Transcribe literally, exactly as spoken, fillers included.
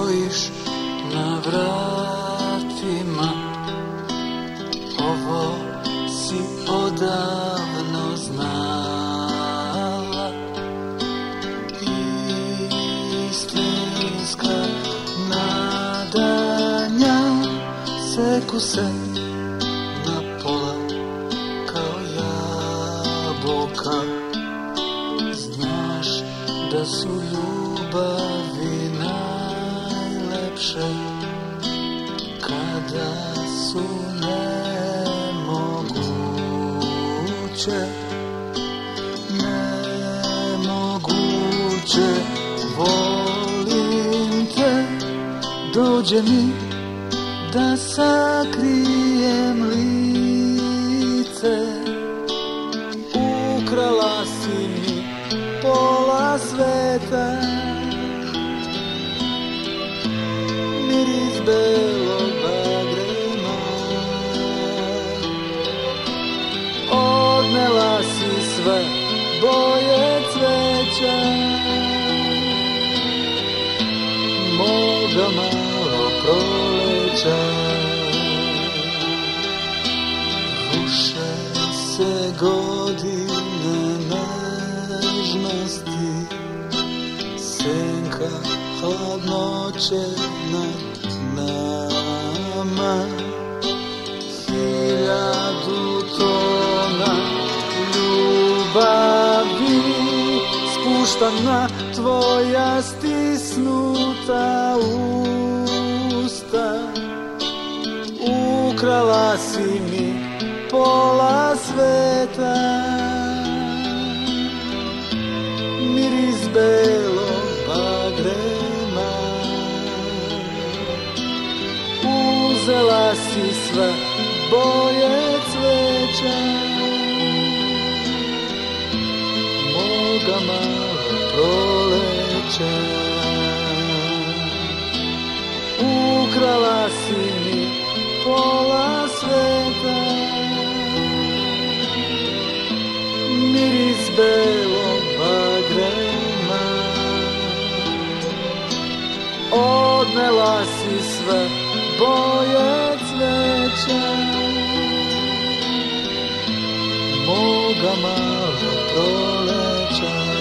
stojiš na vratima, ovo si odavno znala. Istinska nadanja seku se na pola kao jabuka. Znaš da su ljubavi najlepše kada su nemoguće, nemoguće. Volim te, dođe mi da sakrijem lice. Ukrala si mi pola sveta, miris belog bagrema. Odnela si sve boje cveća moga malo proleća. Ruše se godine nežnosti, senka hladnoće nad nama. Hiljadu tona ljubavi spuštam na tvoja stisnuta usta. Ukrala si mi pola sveta, miris belog bagrema. Uzela si sve boje cveća moga malo proleća. Ukrala si mi pola sveta, miris belog bagrema. Odnela si sve boje cveća moga malo proleća.